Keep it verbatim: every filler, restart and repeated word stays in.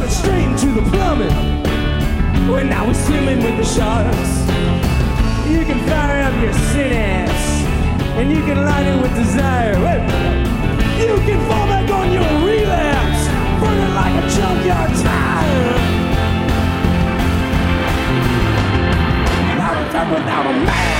it straight into the plumbing. When I was swimming with the sharks. You can fire up your synapse, and you can light it with desire. Wait. You can fall back on your relapse, burning like a junkyard tire. And I returned without a mask.